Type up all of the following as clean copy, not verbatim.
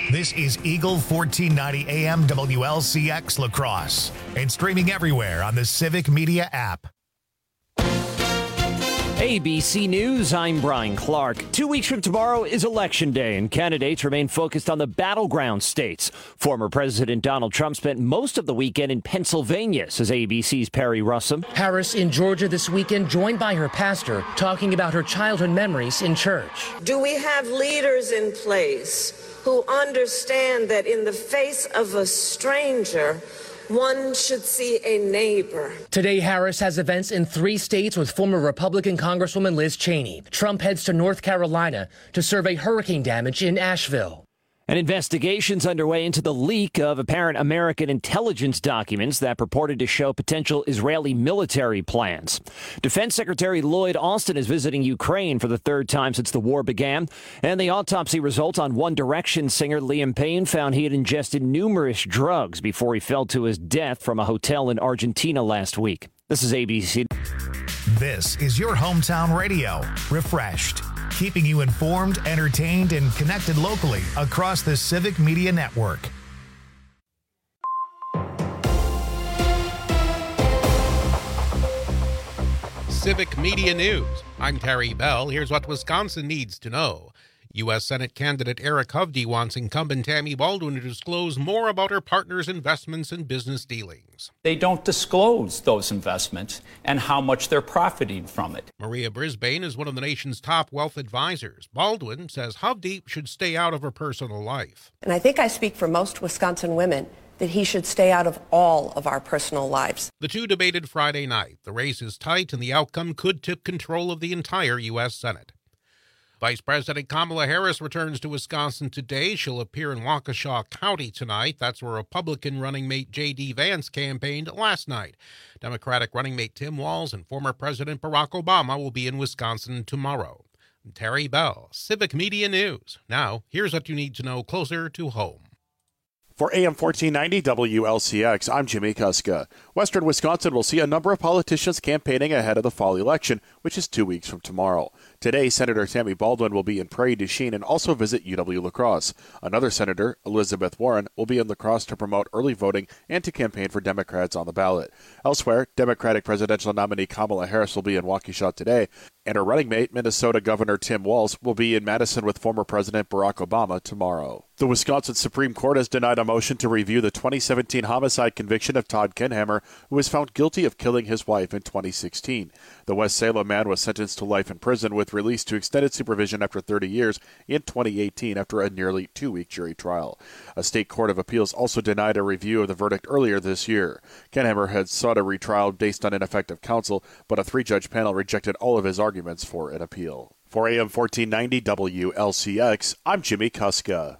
This is Eagle 1490 AM WLCX La Crosse and streaming everywhere on the Civic Media app. ABC News, I'm Brian Clark. 2 weeks from tomorrow is Election Day, and candidates remain focused on the battleground states. Former President Donald Trump spent most of the weekend in Pennsylvania, says ABC's Perry Russum. Harris in Georgia this weekend, joined by her pastor, talking about her childhood memories in church. Do we have leaders in place who understand that in the face of a stranger, one should see a neighbor? Today, Harris has events in 3 states with former Republican Congresswoman Liz Cheney. Trump heads to North Carolina to survey hurricane damage in Asheville. An investigation's underway into the leak of apparent American intelligence documents that purported to show potential Israeli military plans. Defense Secretary Lloyd Austin is visiting Ukraine for the 3rd time since the war began, and the autopsy results on One Direction singer Liam Payne found he had ingested numerous drugs before he fell to his death from a hotel in Argentina last week. This is ABC. This is your hometown radio, refreshed, keeping you informed, entertained, and connected locally across the Civic Media Network. Civic Media News. I'm Terry Bell. Here's what Wisconsin needs to know. U.S. Senate candidate Eric Hovde wants incumbent Tammy Baldwin to disclose more about her partner's investments and business dealings. They don't disclose those investments and how much they're profiting from it. Maria Brisbane is one of the nation's top wealth advisors. Baldwin says Hovde should stay out of her personal life. And I think I speak for most Wisconsin women that he should stay out of all of our personal lives. The two debated Friday night. The race is tight and the outcome could tip control of the entire U.S. Senate. Vice President Kamala Harris returns to Wisconsin today. She'll appear in Waukesha County tonight. That's where Republican running mate J.D. Vance campaigned last night. Democratic running mate Tim Walz and former President Barack Obama will be in Wisconsin tomorrow. Terry Bell, Civic Media News. Now, here's what you need to know closer to home. For AM 1490 WLCX, I'm Jimmy Kuska. Western Wisconsin will see a number of politicians campaigning ahead of the fall election, which is 2 weeks from tomorrow. Today, Senator Tammy Baldwin will be in Prairie du Chien and also visit UW La Crosse. Another senator, Elizabeth Warren, will be in La Crosse to promote early voting and to campaign for Democrats on the ballot. Elsewhere, Democratic presidential nominee Kamala Harris will be in Waukesha today, and her running mate, Minnesota Governor Tim Walz, will be in Madison with former President Barack Obama tomorrow. The Wisconsin Supreme Court has denied a motion to review the 2017 homicide conviction of Todd Kenhammer, who was found guilty of killing his wife in 2016. The West Salem man was sentenced to life in prison with release to extended supervision after 30 years in 2018 after a nearly 2-week jury trial. A state court of appeals also denied a review of the verdict earlier this year. Kenhammer had sought a retrial based on ineffective counsel, but a 3-judge panel rejected all of his arguments for an appeal. For AM 1490 WLCX, I'm Jimmy Kuska.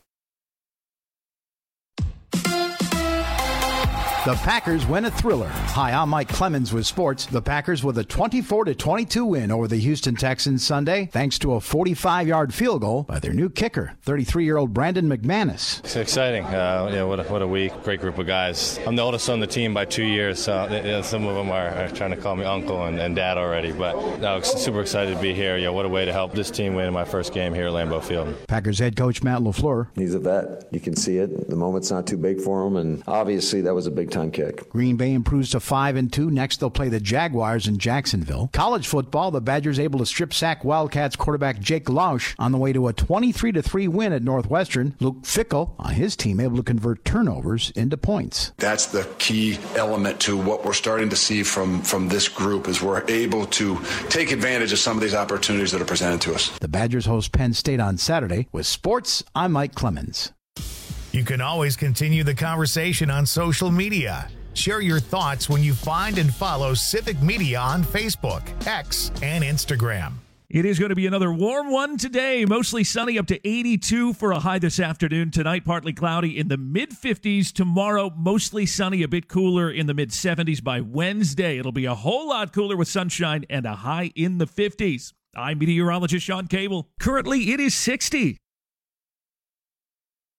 The Packers win a thriller. Hi, I'm Mike Clemens with sports. The Packers with a 24-22 win over the Houston Texans Sunday, thanks to a 45-yard field goal by their new kicker, 33-year-old Brandon McManus. It's exciting. What a week. Great group of guys. I'm the oldest on the team by 2 years, so some of them are trying to call me uncle and dad already. But no, super excited to be here. What a way to help this team win in my first game here at Lambeau Field. Packers head coach Matt LaFleur. He's a vet. You can see it. The moment's not too big for him, and obviously that was a big time kick. Green Bay improves to 5-2. Next, they'll play the Jaguars in Jacksonville. College football, the Badgers able to strip sack Wildcats quarterback Jake Lausch on the way to a 23-3 win at Northwestern. Luke Fickell on his team able to convert turnovers into points. That's the key element to what we're starting to see from this group is we're able to take advantage of some of these opportunities that are presented to us. The Badgers host Penn State on Saturday. With sports, I'm Mike Clemens. You can always continue the conversation on social media. Share your thoughts when you find and follow Civic Media on Facebook, X, and Instagram. It is going to be another warm one today. Mostly sunny, up to 82 for a high this afternoon. Tonight, partly cloudy in the mid-50s. Tomorrow, mostly sunny, a bit cooler in the mid-70s. By Wednesday, it'll be a whole lot cooler with sunshine and a high in the 50s. I'm meteorologist Sean Cable. Currently, it is 60.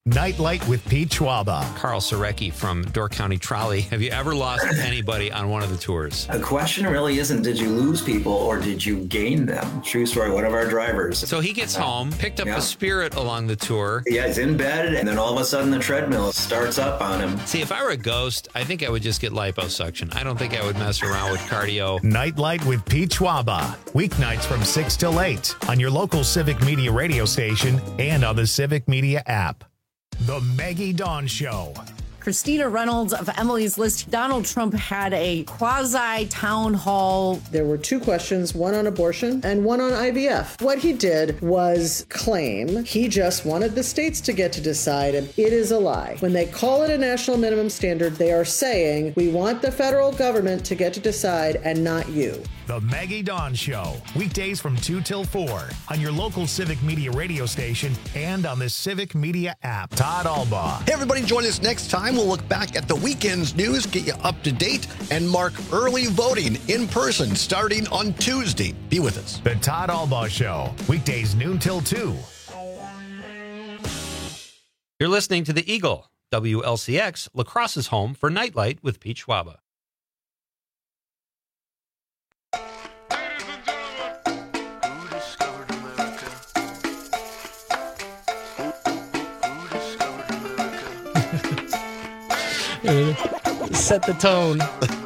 Nightlight with Pete Schwaba. Carl Sarecki from Door County Trolley. Have you ever lost anybody on one of the tours? The question really isn't did you lose people or did you gain them? True story, one of our drivers. So he gets home, picked up a Spirit along the tour. Yeah, he's in bed, and then all of a sudden the treadmill starts up on him. See, if I were a ghost, I think I would just get liposuction. I don't think I would mess around with cardio. Nightlight with Pete Schwaba. Weeknights from 6 till 8 on your local Civic Media radio station and on the Civic Media app. The Maggie Dawn Show. Christina Reynolds of Emily's List. Donald Trump had a quasi-town hall. There were two questions, one on abortion and one on IVF. What he did was claim he just wanted the states to get to decide, and it is a lie. When they call it a national minimum standard, they are saying, we want the federal government to get to decide and not you. The Maggie Dawn Show. Weekdays from 2 till 4 on your local Civic Media radio station and on the Civic Media app. Todd Albaugh. Hey, everybody, join us next time. We'll look back at the weekend's news, get you up to date, and mark early voting in person starting on Tuesday. Be with us. The Todd Albaugh Show. Weekdays noon till 2. You're listening to The Eagle, WLCX, La Crosse's home for Nightlight with Pete Schwaba. Set the tone.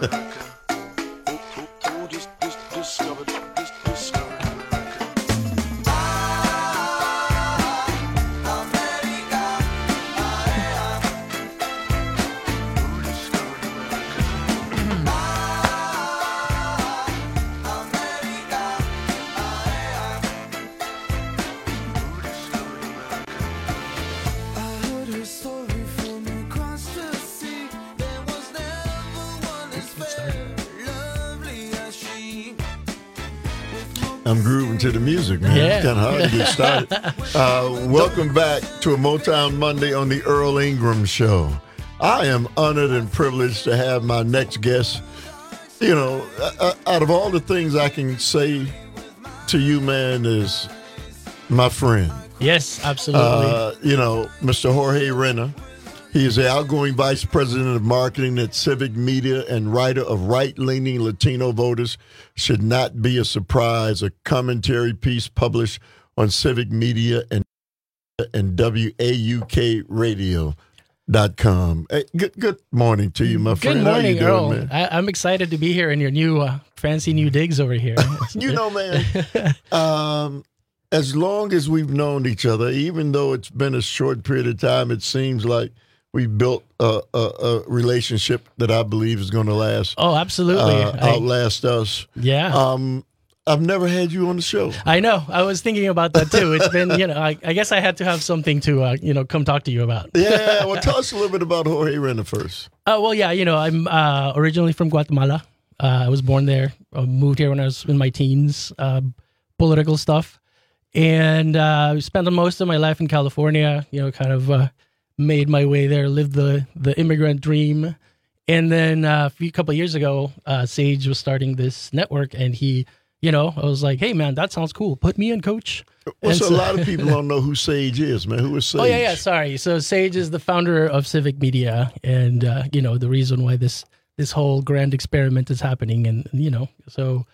I'm grooving to the music, man. Yeah. It's kind of hard to get started. Welcome back to a Motown Monday on the Earl Ingram Show. I am honored and privileged to have my next guest. You know, out of all the things I can say to you, man, is my friend. Yes, absolutely. You know, Mr. Jorge Reyna. He is the outgoing vice president of marketing at Civic Media and writer of Right-Leaning Latino Voters Should Not Be a Surprise, a commentary piece published on Civic Media and WAUKradio.com. Hey, good morning to you, my friend. Good morning, How you doing, Earl. man? I'm excited to be here in your new fancy new digs over here. You know, man, as long as we've known each other, even though it's been a short period of time, it seems like we've built a relationship that I believe is going to last. Oh, absolutely. Outlast us. Yeah. I've never had you on the show. I know. I was thinking about that too. It's been, I guess I had to have something to, come talk to you about. Yeah. Well, tell us a little bit about Jorge Reyna first. Well, yeah, I'm originally from Guatemala. I was born there. Moved here when I was in my teens. Political stuff. And spent most of my life in California, kind of made my way there, lived the immigrant dream. And then a couple of years ago, Sage was starting this network, and he, I was like, hey, man, that sounds cool. Put me in, coach. Well, so a lot of people don't know who Sage is, man. Who is Sage? Oh, yeah, sorry. So Sage is the founder of Civic Media, and, the reason why this whole grand experiment is happening. And, so...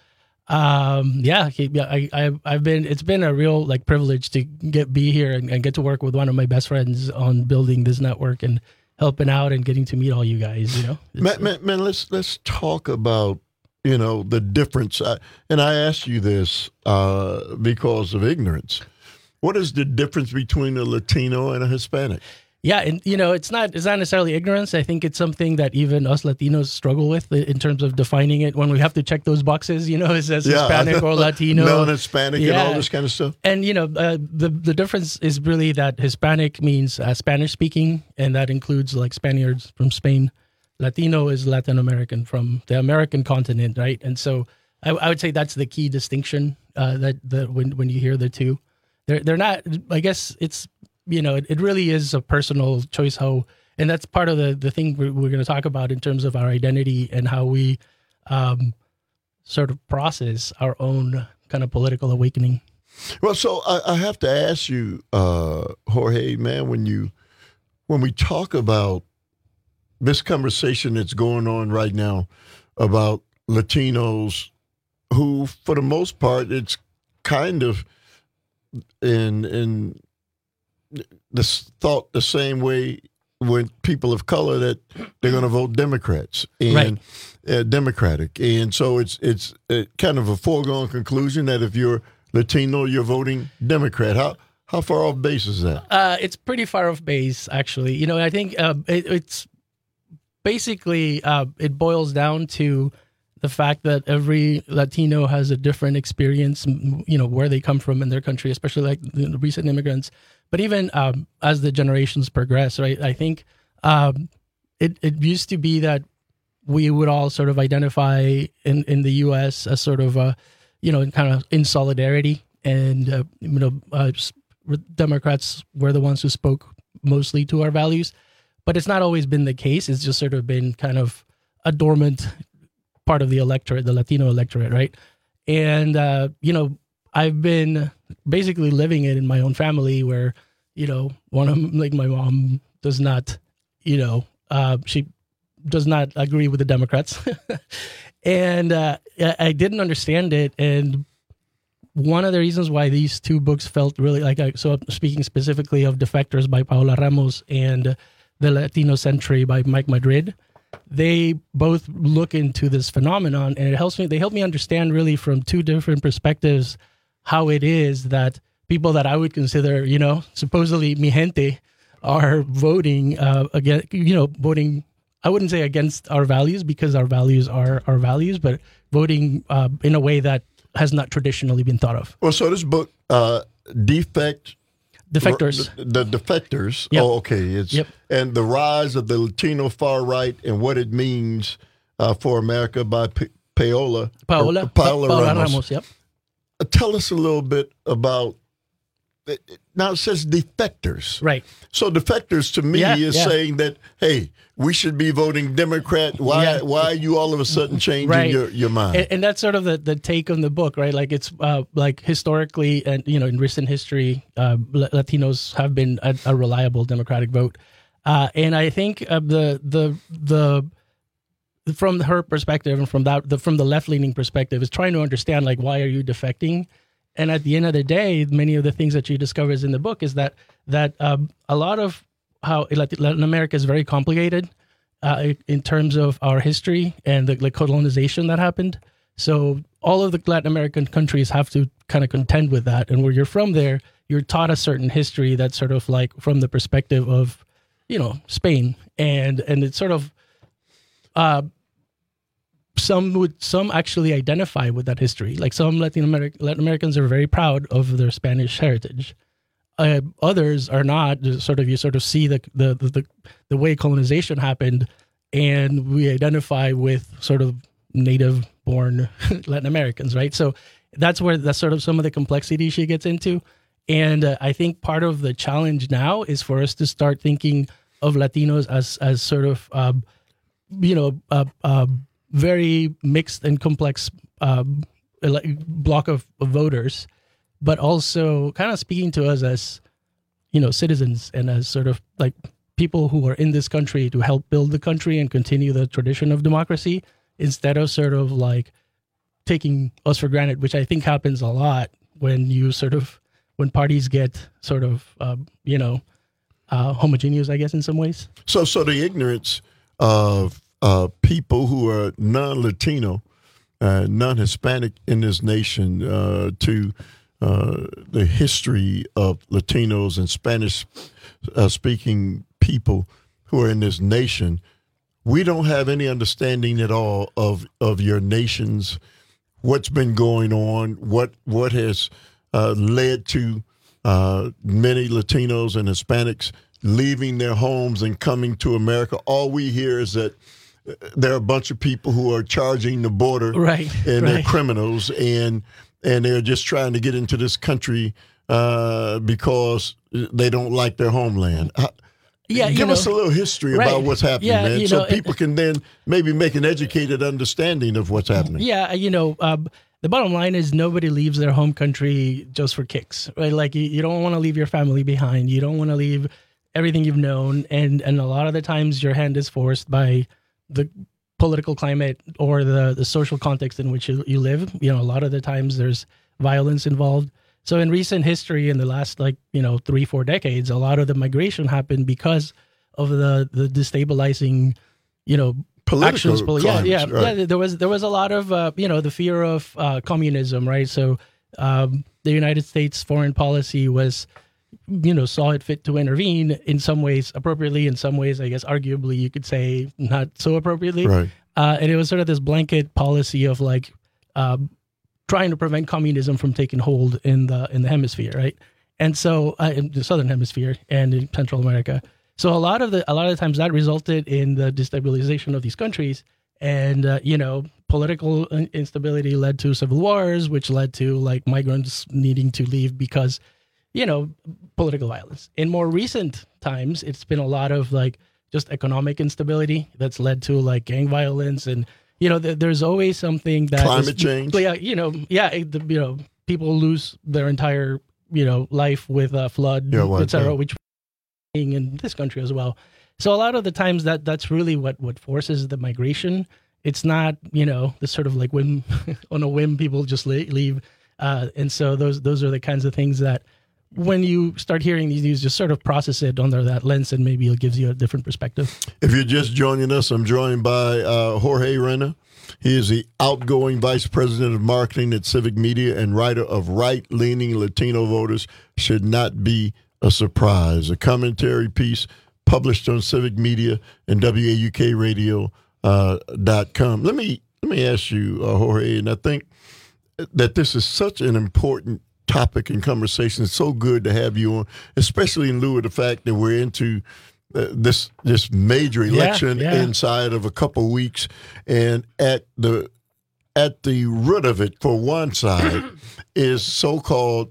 it's been a real privilege to be here and get to work with one of my best friends on building this network and helping out and getting to meet all you guys, Man, let's talk about, the difference. And I asked you this, because of ignorance. What is the difference between a Latino and a Hispanic? Yeah, and it's not necessarily ignorance. I think it's something that even us Latinos struggle with in terms of defining it when we have to check those boxes. It says Hispanic or Latino, non-Hispanic, and all this kind of stuff. And the difference is really that Hispanic means Spanish speaking, and that includes Spaniards from Spain. Latino is Latin American from the American continent, right? And so I would say that's the key distinction. That when you hear the two, they're not. I guess it's. It really is a personal choice and that's part of the thing we're going to talk about in terms of our identity and how we sort of process our own kind of political awakening. Well, so I have to ask you, Jorge, man, when you when we talk about this conversation that's going on right now about Latinos who, for the most part, it's kind of in this thought the same way with people of color that they're going to vote Democrats and Democratic. And so it's kind of a foregone conclusion that if you're Latino, you're voting Democrat. How far off base is that? It's pretty far off base, actually. You know, I think it's basically it boils down to the fact that every Latino has a different experience, you know, where they come from in their country, especially like the recent immigrants. But even as the generations progress, right, I think it used to be that we would all sort of identify in the U.S. as sort of, you know, kind of in solidarity. And, you know, Democrats were the ones who spoke mostly to our values. But it's not always been the case. It's just sort of been kind of a dormant part of the electorate, the Latino electorate, right? And, you know, I've been basically living it in my own family where, you know, one of them, like my mom does not, you know, she does not agree with the Democrats. And I didn't understand it. And one of the reasons why these two books felt really like, so speaking specifically of Defectors by Paola Ramos and The Latino Century by Mike Madrid, they both look into this phenomenon, and they help me understand really from two different perspectives how it is that people that I would consider, you know, supposedly mi gente are voting against, you know, voting, I wouldn't say against our values because our values are our values, but voting in a way that has not traditionally been thought of. Well, so this book, Defectors. The Defectors. Yep. Oh, okay. It's and the rise of the Latino far right and what it means for America by Paola Ramos. Yep. Tell us a little bit about. Now it says defectors, right? So defectors to me is saying that, hey, we should be voting Democrat. Why are you all of a sudden changing your mind? And that's sort of the take on the book, right? Like it's like historically and, you know, in recent history, Latinos have been a reliable Democratic vote. And I think the from her perspective and from the left-leaning perspective is trying to understand, like, why are you defecting? And at the end of the day, many of the things that she discovers in the book is that a lot of how Latin America is very complicated in terms of our history and the colonization that happened. So all of the Latin American countries have to kind of contend with that. And where you're from there, you're taught a certain history that's sort of like from the perspective of, you know, Spain. And it's sort of... Some actually identify with that history. Like some Latin Americans are very proud of their Spanish heritage. Others are not. You sort of see the way colonization happened, and we identify with sort of native-born Latin Americans, right? So that's sort of some of the complexity she gets into. And I think part of the challenge now is for us to start thinking of Latinos as sort of, you know, very mixed and complex block of voters, but also kind of speaking to us as, you know, citizens and as sort of like people who are in this country to help build the country and continue the tradition of democracy, instead of sort of like taking us for granted, which I think happens a lot when parties get sort of, you know, homogeneous, I guess, in some ways. So the ignorance of people who are non-Latino, non-Hispanic in this nation to the history of Latinos and Spanish-speaking people who are in this nation, we don't have any understanding at all of your nations, what's been going on, what has led to many Latinos and Hispanics leaving their homes and coming to America. All we hear is that there are a bunch of people who are charging the border, they're criminals, and they're just trying to get into this country because they don't like their homeland. Give us a little history about what's happening, man, so people can then maybe make an educated understanding of what's happening. Yeah, you know, the bottom line is nobody leaves their home country just for kicks, right? Like you don't want to leave your family behind. You don't want to leave everything you've known, and a lot of the times your hand is forced by the political climate or the social context in which you live. A lot of the times there's violence involved. So in recent history, in the last 3-4 decades, a lot of the migration happened because of the destabilizing, political actions. Right. Yeah. There was a lot of the fear of communism, right? So the United States foreign policy was, saw it fit to intervene in some ways appropriately, in some ways, I guess, arguably, you could say not so appropriately. Right. And it was sort of this blanket policy of trying to prevent communism from taking hold in the hemisphere, right? And so in the southern hemisphere and in Central America. So a lot of the times that resulted in the destabilization of these countries, and political instability led to civil wars, which led to migrants needing to leave because political violence. In more recent times, it's been a lot of just economic instability that's led to gang violence, and there's always something that climate change. People lose their entire life with a flood, etc., which we're seeing in this country as well. So a lot of the times that's really what forces the migration. It's not the sort of whim on a whim people just leave, and so those are the kinds of things that when you start hearing these news, just sort of process it under that lens, and maybe it gives you a different perspective. If you're just joining us, I'm joined by Jorge Reyna. He is the outgoing Vice President of Marketing at Civic Media and writer of Right-Leaning Latino Voters Should Not Be a Surprise, a commentary piece published on Civic Media and WAUKRadio.com. Let me ask you, Jorge, and I think that this is such an important topic and conversation. It's so good to have you on, especially in lieu of the fact that we're into this major election inside of a couple weeks, and at the root of it, for one side, is so-called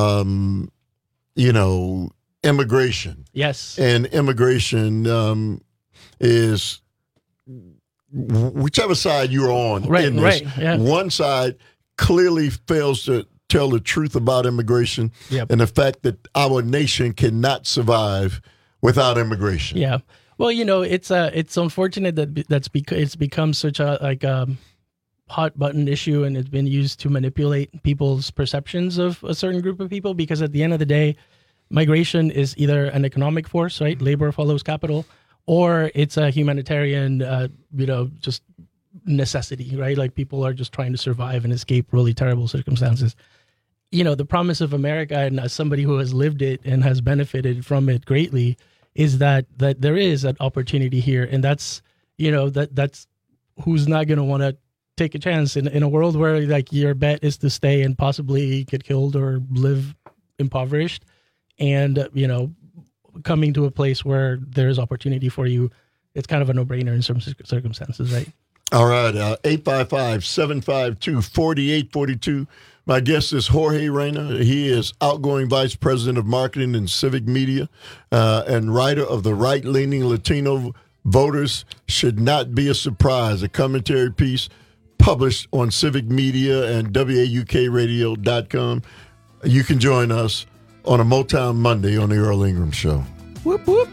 immigration. Yes, and immigration is whichever side you're on. Right, in this. right. Yeah. One side clearly fails to tell the truth about immigration and the fact that our nation cannot survive without immigration. Yeah. Well, it's unfortunate that it's become such a hot button issue, and it's been used to manipulate people's perceptions of a certain group of people, because at the end of the day, migration is either an economic force, right? Labor follows capital, or it's a humanitarian, just necessity, right? People are just trying to survive and escape really terrible circumstances. The promise of America, and as somebody who has lived it and has benefited from it greatly, is that there is an opportunity here, and that's that's who's not going to want to take a chance in a world where your bet is to stay and possibly get killed or live impoverished, and coming to a place where there's opportunity for you. It's kind of a no-brainer in some circumstances, right? All right, 855-752-4842. My guest is Jorge Reyna. He is outgoing Vice President of Marketing and Civic Media and writer of the Right-Leaning Latino Voters Should Not Be a Surprise, a commentary piece published on Civic Media and WAUKRadio.com. You can join us on a Motown Monday on the Earl Ingram Show. Whoop, whoop.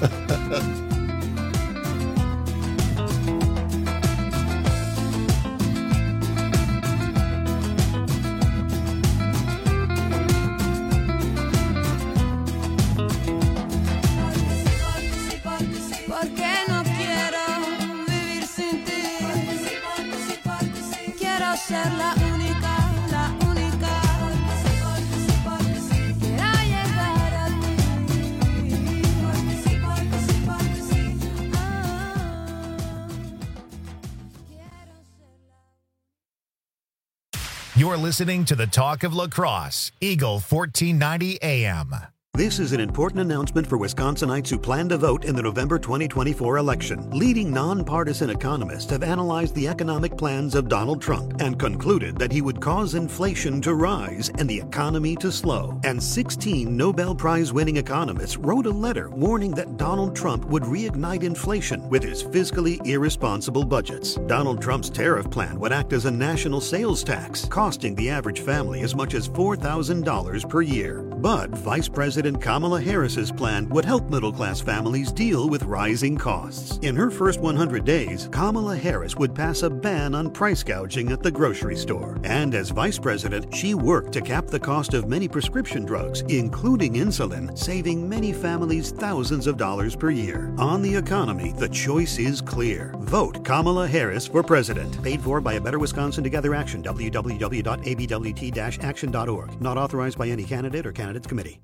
You're listening to the Talk of La Crosse, Eagle 1490 AM. This is an important announcement for Wisconsinites who plan to vote in the November 2024 election. Leading nonpartisan economists have analyzed the economic plans of Donald Trump and concluded that he would cause inflation to rise and the economy to slow. And 16 Nobel Prize-winning economists wrote a letter warning that Donald Trump would reignite inflation with his fiscally irresponsible budgets. Donald Trump's tariff plan would act as a national sales tax, costing the average family as much as $4,000 per year. But Vice President Kamala Harris's plan would help middle-class families deal with rising costs. In her first 100 days, Kamala Harris would pass a ban on price gouging at the grocery store. And as vice president, she worked to cap the cost of many prescription drugs, including insulin, saving many families thousands of dollars per year. On the economy, the choice is clear. Vote Kamala Harris for president. Paid for by A Better Wisconsin Together Action, www.abwt-action.org. Not authorized by any candidate or candidates committee.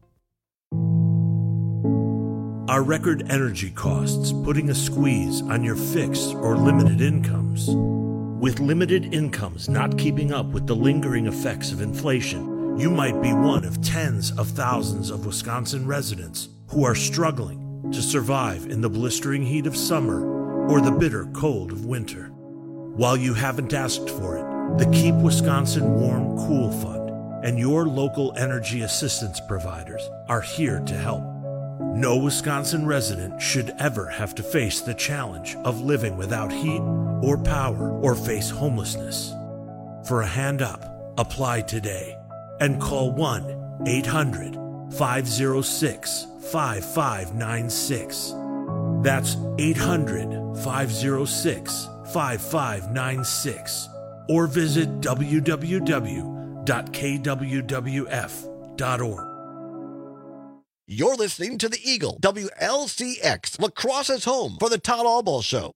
Are record energy costs putting a squeeze on your fixed or limited incomes? With limited incomes not keeping up with the lingering effects of inflation, you might be one of tens of thousands of Wisconsin residents who are struggling to survive in the blistering heat of summer or the bitter cold of winter. While you haven't asked for it, the Keep Wisconsin Warm Cool Fund and your local energy assistance providers are here to help. No Wisconsin resident should ever have to face the challenge of living without heat or power or face homelessness. For a hand up, apply today and call 1-800-506-5596. That's 800-506-5596. Or visit www.kwwf.org. You're listening to the Eagle, WLCX, Lacrosse's home for the Todd Albaugh Show.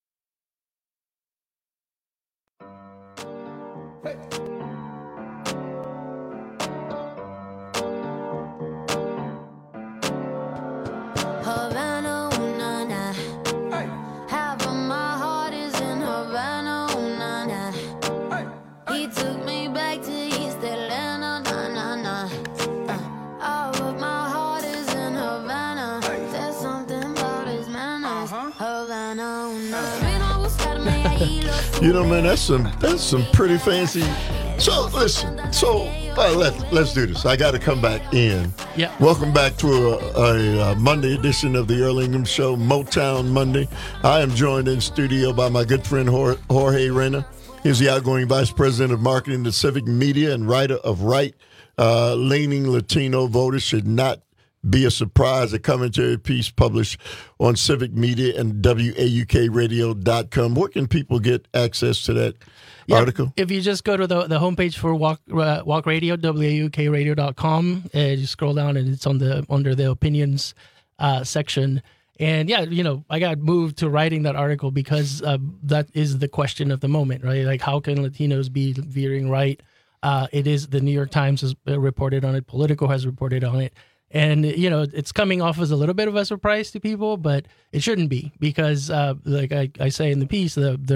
You know, man, that's some pretty fancy. So listen, let's do this. I got to come back in. Yeah. Welcome back to a Monday edition of the Earl Ingram Show, Motown Monday. I am joined in studio by my good friend Jorge Reyna. He's the outgoing vice president of marketing to Civic Media and writer of right-leaning Latino voters should not be a surprise. A commentary piece published on Civic Media and WAUKradio.com. Where can people get access to that article? If you just go to the homepage for Walk Radio, WAUKradio.com, and you scroll down and it's under the opinions section. And yeah, you know, I got moved to writing that article because that is the question of the moment, right? Like, how can Latinos be veering right? It is, the New York Times has reported on it. Politico has reported on it. And, you know, it's coming off as a little bit of a surprise to people, but it shouldn't be because, like I say in the piece,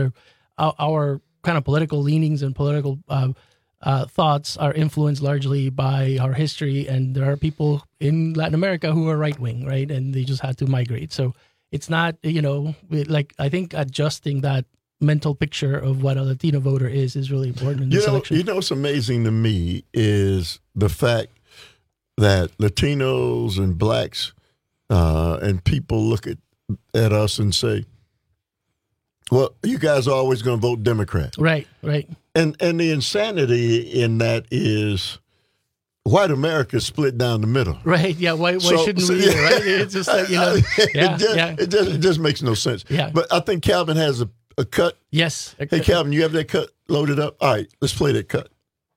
our kind of political leanings and political thoughts are influenced largely by our history. And there are people in Latin America who are right-wing, right? And they just had to migrate. So it's not, you know, like, I think adjusting that mental picture of what a Latino voter is really important in this election. You know what's amazing to me is the fact that Latinos and blacks and people look at us and say, well, you guys are always going to vote Democrat. Right. And the insanity in that is white America is split down the middle. Right, yeah, why shouldn't we either, right? It's just like, you know, it just makes no sense. Yeah. But I think Calvin has a cut. Yes. Hey, Calvin, you have that cut loaded up? All right, let's play that cut.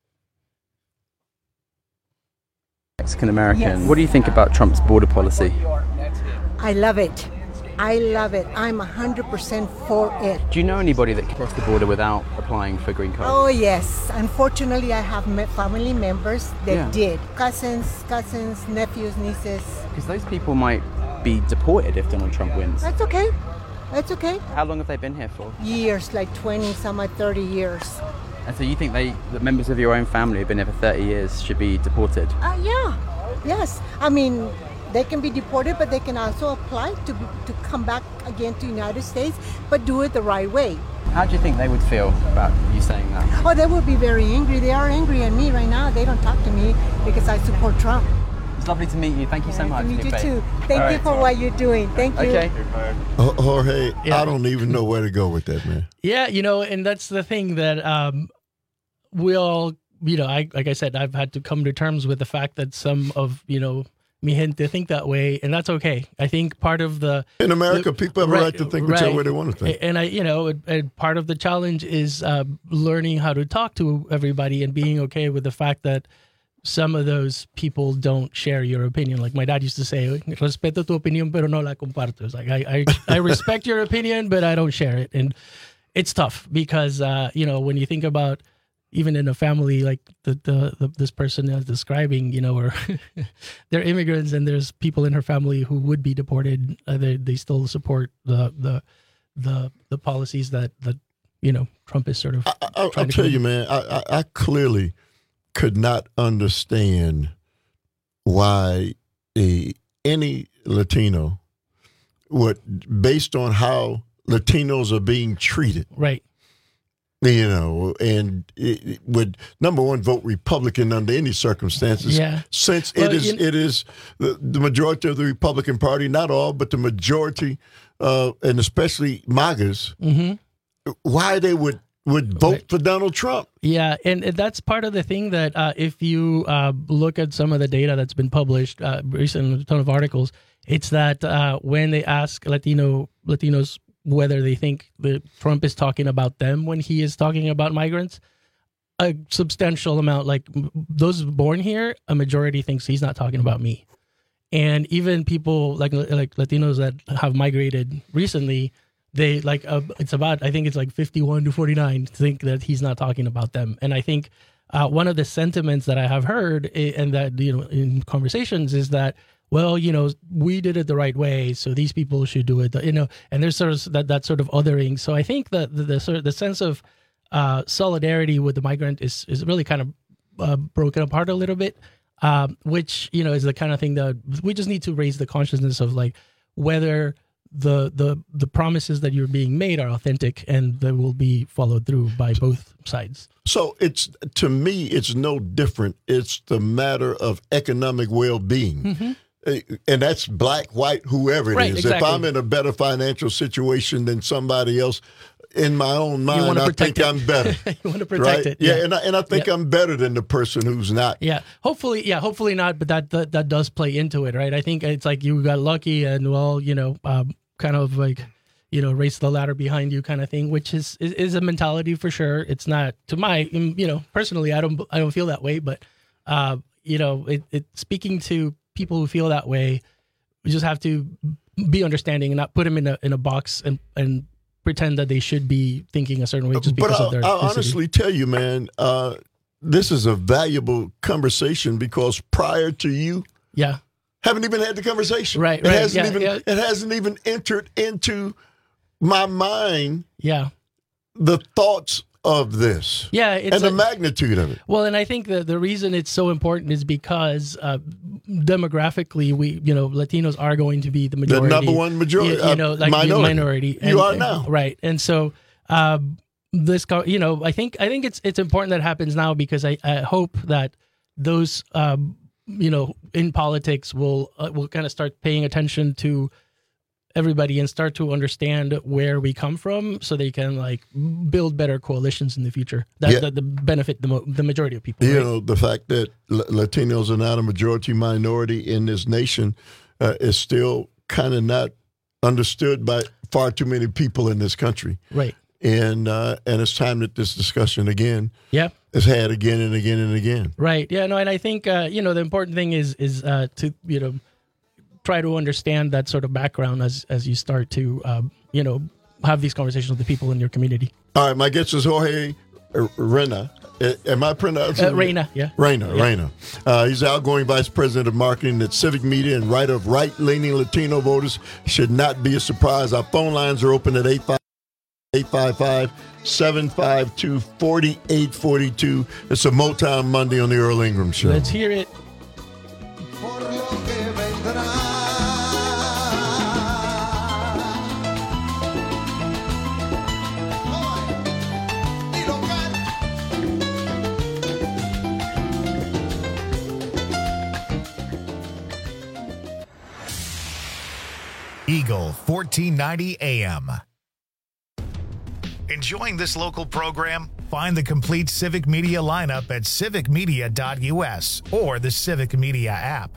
Mexican American. What do you think about Trump's border policy? I love it. I'm 100% for it. Do you know anybody that crossed the border without applying for green card? Oh, yes. Unfortunately, I have family members that did. Cousins, nephews, nieces. Because those people might be deported if Donald Trump wins. That's okay. How long have they been here for? Years, like 20, some like 30 years. And so you think that members of your own family who've been here for 30 years should be deported? Yes. I mean, they can be deported, but they can also apply to come back again to the United States, but do it the right way. How do you think they would feel about you saying that? Oh, they would be very angry. They are angry at me right now. They don't talk to me because I support Trump. It's lovely to meet you. Thank you so much. Nice to meet you too. Thank you for what you're doing. Thank you. Okay. Jorge, I don't even know where to go with that, man. Yeah, you know, and that's the thing that we all like I said, I've had to come to terms with the fact that some of, mi gente think that way, and that's okay. I think part of in America, people have a right to think whichever way they want to think. And and part of the challenge is learning how to talk to everybody and being okay with the fact that some of those people don't share your opinion. Like my dad used to say, "Respeto tu opinión, pero no la comparto." It's like I respect your opinion, but I don't share it, and it's tough because when you think about, even in a family like this person is describing, or they're immigrants and there's people in her family who would be deported. They still support the policies that Trump is sort of. I'll tell you, man. I clearly could not understand why any Latino would, based on how Latinos are being treated, right. And it would, number one, vote Republican under any circumstances. Yeah. Since it is the majority of the Republican Party, not all, but the majority, and especially MAGAs, why they would vote for Donald Trump. Yeah, and that's part of the thing that if you look at some of the data that's been published recently, a ton of articles, it's that when they ask Latinos whether they think that Trump is talking about them when he is talking about migrants, a substantial amount, like those born here, a majority thinks he's not talking about me. And even people like Latinos that have migrated recently, they it's about, I think it's like 51 to 49 think that he's not talking about them. And I think one of the sentiments that I have heard and that, in conversations is that, well, we did it the right way, so these people should do it, and there's sort of that sort of othering. So I think that the sense of solidarity with the migrant is really kind of broken apart a little bit, which, is the kind of thing that we just need to raise the consciousness of, like, whether the promises that you're being made are authentic and they will be followed through by both sides. So to me, it's no different. It's the matter of economic well-being. Mm-hmm. And that's black, white, whoever it is. Exactly. If I'm in a better financial situation than somebody else, in my own mind, I think I'm better. You want to protect it. Yeah, and I think I'm better than the person who's not. Yeah, hopefully not, but that does play into it, right? I think it's like you got lucky and, well, kind of like, race the ladder behind you kind of thing, which is a mentality for sure. It's not, to my, personally, I don't feel that way, but, speaking to people who feel that way, we just have to be understanding and not put them in a box and pretend that they should be thinking a certain way just because of their I'll honestly tell you, man, this is a valuable conversation because prior to you, haven't even had the conversation. Right. It hasn't even entered into my mind. Yeah. The thoughts of this. Yeah. And the magnitude of it. Well, and I think that the reason it's so important is because demographically, Latinos are going to be the majority. The number one majority. Minority. You are now. Right. And so I think it's important that it happens now because I hope that those, in politics will kind of start paying attention to everybody and start to understand where we come from so they can build better coalitions in the future that benefit the majority of people. The fact that Latinos are not a majority minority in this nation is still kind of not understood by far too many people in this country. Right. And it's time that this discussion again is had again and again and again. Right. Yeah. No. And I think the important thing is to try to understand that sort of background as you start to have these conversations with the people in your community. All right. My guest is Jorge Reyna. Am I pronouncing Reyna? Yeah. Reyna. He's the outgoing vice president of marketing at Civic Media and writer of right-leaning Latino voters. Should not be a surprise. Our phone lines are open at 855-752-4842. It's a Motown Monday on the Earl Ingram Show. Let's hear it. Eagle 1490 AM. Enjoying this local program? Find the complete Civic Media lineup at civicmedia.us or the Civic Media app.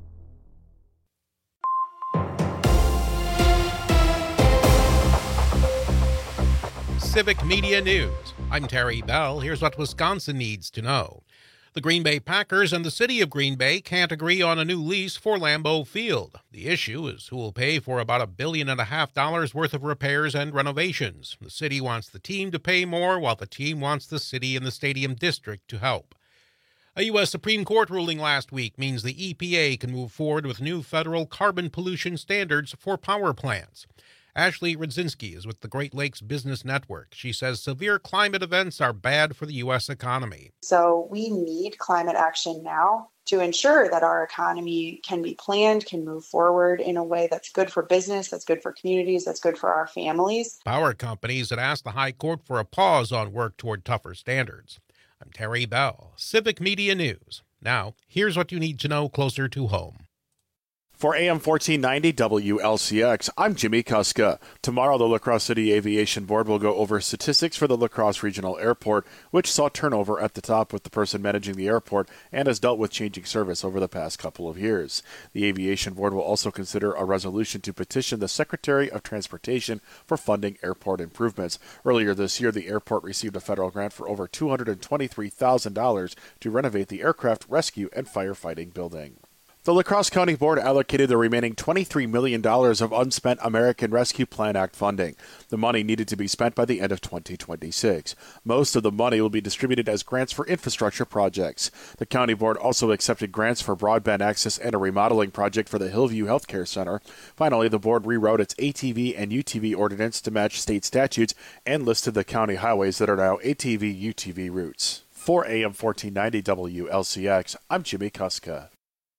Civic Media News. I'm Terry Bell. Here's what Wisconsin needs to know. The Green Bay Packers and the city of Green Bay can't agree on a new lease for Lambeau Field. The issue is who will pay for about $1.5 billion worth of repairs and renovations. The city wants the team to pay more, while the team wants the city and the stadium district to help. A U.S. Supreme Court ruling last week means the EPA can move forward with new federal carbon pollution standards for power plants. Ashley Rudzinski is with the Great Lakes Business Network. She says severe climate events are bad for the U.S. economy. So we need climate action now to ensure that our economy can be planned, can move forward in a way that's good for business, that's good for communities, that's good for our families. Power companies had asked the High Court for a pause on work toward tougher standards. I'm Terry Bell, Civic Media News. Now, here's what you need to know closer to home. For AM 1490 WLCX, I'm Jimmy Kuska. Tomorrow, the La Crosse City Aviation Board will go over statistics for the La Crosse Regional Airport, which saw turnover at the top with the person managing the airport and has dealt with changing service over the past couple of years. The Aviation Board will also consider a resolution to petition the Secretary of Transportation for funding airport improvements. Earlier this year, the airport received a federal grant for over $223,000 to renovate the aircraft rescue and firefighting building. The La Crosse County Board allocated the remaining $23 million of unspent American Rescue Plan Act funding. The money needed to be spent by the end of 2026. Most of the money will be distributed as grants for infrastructure projects. The County Board also accepted grants for broadband access and a remodeling project for the Hillview Healthcare Center. Finally, the board rewrote its ATV and UTV ordinance to match state statutes and listed the county highways that are now ATV-UTV routes. For AM 1490 WLCX, I'm Jimmy Kuska.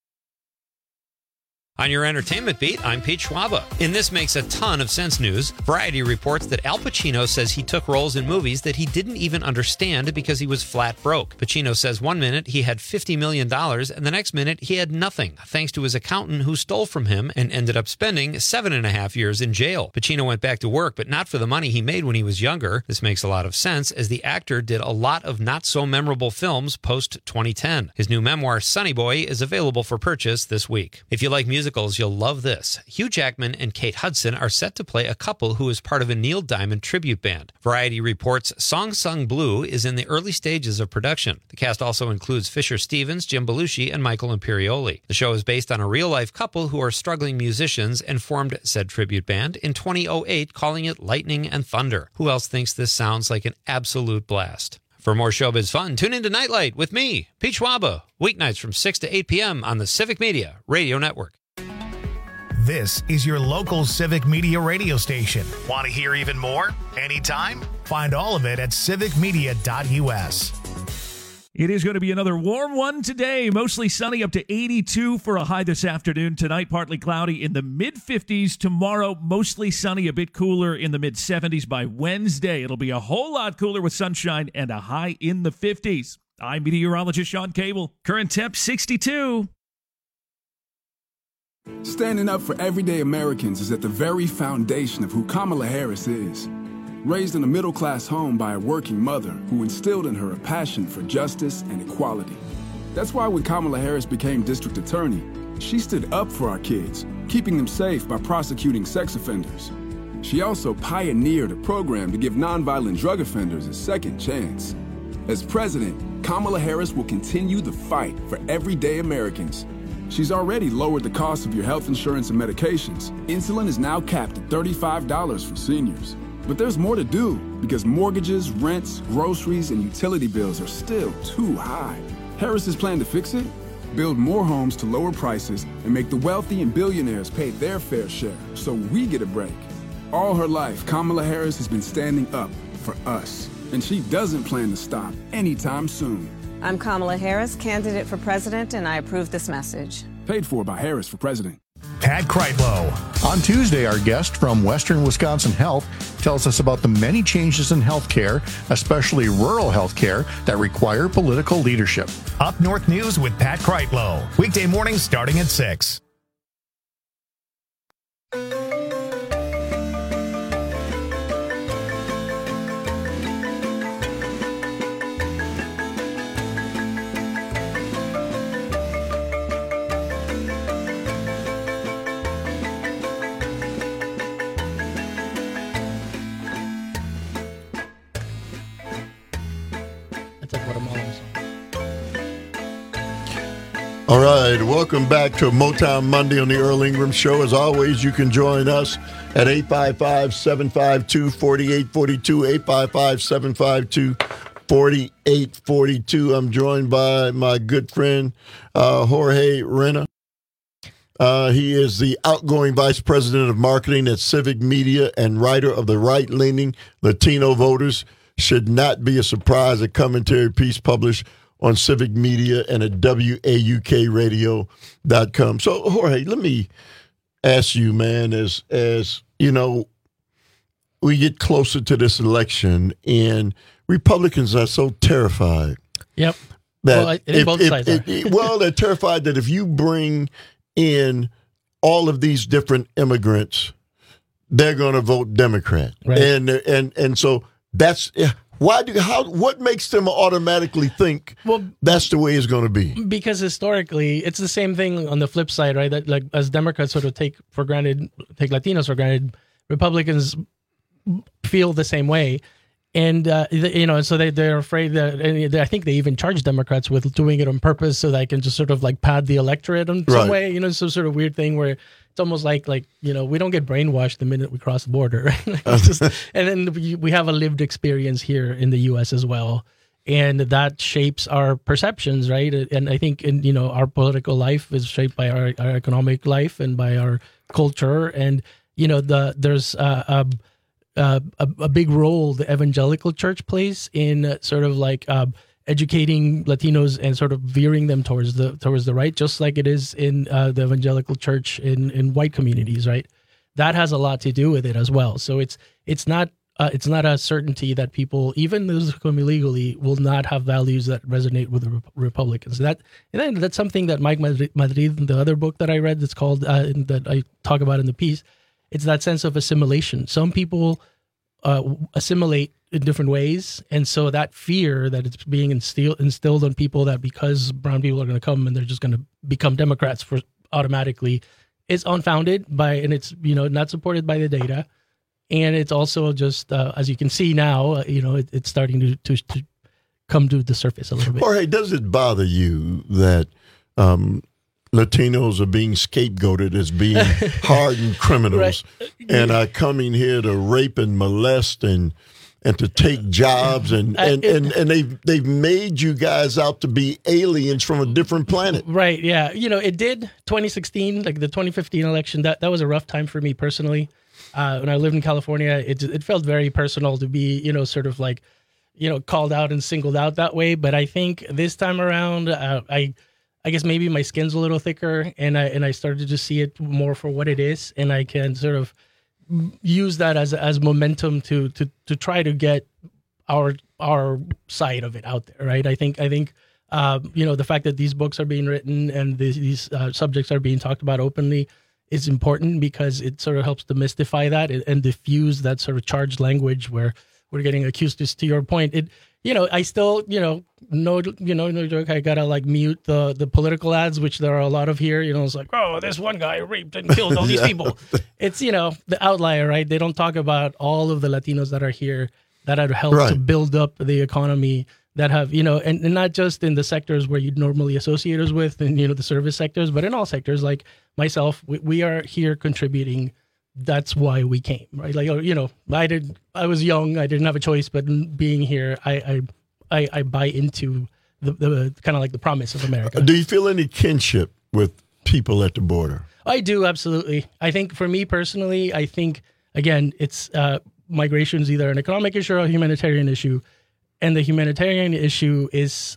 On your entertainment beat, I'm Pete Schwaba. In This Makes a Ton of Sense news, Variety reports that Al Pacino says he took roles in movies that he didn't even understand because he was flat broke. Pacino says one minute he had $50 million and the next minute he had nothing, thanks to his accountant who stole from him and ended up spending 7.5 years in jail. Pacino went back to work, but not for the money he made when he was younger. This makes a lot of sense, as the actor did a lot of not-so-memorable films post-2010. His new memoir, Sonny Boy, is available for purchase this week. If you like music, you'll love this. Hugh Jackman and Kate Hudson are set to play a couple who is part of a Neil Diamond tribute band. Variety reports Song Sung Blue is in the early stages of production. The cast also includes Fisher Stevens, Jim Belushi, and Michael Imperioli. The show is based on a real-life couple who are struggling musicians and formed said tribute band in 2008, calling it Lightning and Thunder. Who else thinks this sounds like an absolute blast? For more showbiz fun, tune into Nightlight with me, Pete Schwaba, weeknights from 6 to 8 p.m. on the Civic Media Radio Network. This is your local Civic Media radio station. Want to hear even more? Anytime? Find all of it at civicmedia.us. It is going to be another warm one today. Mostly sunny, up to 82 for a high this afternoon. Tonight, partly cloudy in the mid-50s. Tomorrow, mostly sunny, a bit cooler in the mid-70s. By Wednesday, it'll be a whole lot cooler with sunshine and a high in the 50s. I'm meteorologist Sean Cable. Current temp 62. Standing up for everyday Americans is at the very foundation of who Kamala Harris is. Raised in a middle-class home by a working mother who instilled in her a passion for justice and equality. That's why when Kamala Harris became district attorney, she stood up for our kids, keeping them safe by prosecuting sex offenders. She also pioneered a program to give nonviolent drug offenders a second chance. As president, Kamala Harris will continue the fight for everyday Americans. She's already lowered the cost of your health insurance and medications. Insulin is now capped at $35 for seniors. But there's more to do, because mortgages, rents, groceries, and utility bills are still too high. Harris's plan to fix it? Build more homes to lower prices and make the wealthy and billionaires pay their fair share so we get a break. All her life, Kamala Harris has been standing up for us, and she doesn't plan to stop anytime soon. I'm Kamala Harris, candidate for president, and I approve this message. Paid for by Harris for president. Pat Kreitlow. On Tuesday, our guest from Western Wisconsin Health tells us about the many changes in healthcare, especially rural healthcare, that require political leadership. Up North News with Pat Kreitlow. Weekday mornings starting at 6. All right, welcome back to Motown Monday on the Earl Ingram Show. As always, you can join us at 855-752-4842, 855-752-4842. I'm joined by my good friend, Jorge Reyna. He is the outgoing vice president of marketing at Civic Media and writer of the right-leaning Latino Voters. Should not be a surprise, a commentary piece published on Civic Media and at WAUKradio.com. So, Jorge, let me ask you, man, as you know, we get closer to this election, and Republicans are so terrified. Yep. That both sides are. They're terrified that if you bring in all of these different immigrants, they're going to vote Democrat. Right. And so that's what makes them automatically think that's the way it's going to be? Because historically, it's the same thing on the flip side, right? That, like, as Democrats sort of take Latinos for granted, Republicans feel the same way. And, so they're afraid that, and I think they even charge Democrats with doing it on purpose so they can just sort of like pad the electorate in some way, some sort of weird thing where it's almost like, we don't get brainwashed the minute we cross the border, right? And then we have a lived experience here in the U.S. as well. And that shapes our perceptions, right? And I think, our political life is shaped by our economic life and by our culture. And, there's a big role the evangelical church plays in sort of like educating Latinos and sort of veering them towards the right, just like it is in the evangelical church in white communities, right? That has a lot to do with it as well. So it's not a certainty that people, even those who come illegally, will not have values that resonate with the Republicans. That's something that Mike Madrid, in the other book that I read, that's called that I talk about in the piece. It's that sense of assimilation. Some people assimilate in different ways, and so that fear that it's being instilled on people that because brown people are going to come and they're just going to become Democrats automatically is unfounded and it's not supported by the data, and it's also just as you can see now, it's starting to come to the surface a little bit. Jorge, does it bother you that Latinos are being scapegoated as being hardened criminals and are coming here to rape and molest and to take jobs and they've made you guys out to be aliens from a different planet. Right, yeah. It did 2016, like the 2015 election, that was a rough time for me personally. When I lived in California, it felt very personal to be, sort of like, called out and singled out that way. But I think this time around, I guess maybe my skin's a little thicker, and I started to see it more for what it is, and I can sort of use that as momentum to try to get our side of it out there, right? I think the fact that these books are being written and these subjects are being talked about openly is important because it sort of helps demystify that and diffuse that sort of charged language where we're getting accused. To your point, I still, no joke, I gotta like mute the political ads, which there are a lot of here. It's like, oh, this one guy raped and killed all these people. It's, the outlier, right? They don't talk about all of the Latinos that are here that have helped to build up the economy, that have, and not just in the sectors where you'd normally associate us with, and, the service sectors, but in all sectors. Like myself, we are here contributing. That's why we came, right? Like, I was young, I didn't have a choice, but being here, I buy into the kind of like the promise of America. Do you feel any kinship with people at the border? I do, absolutely. I think for me personally, again, it's migration is either an economic issue or a humanitarian issue, and the humanitarian issue is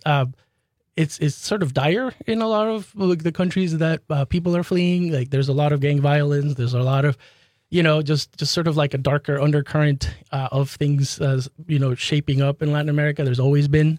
it's sort of dire in a lot of the countries that people are fleeing. Like, there's a lot of gang violence. There's a lot of just sort of like a darker undercurrent of things, shaping up in Latin America. There's always been,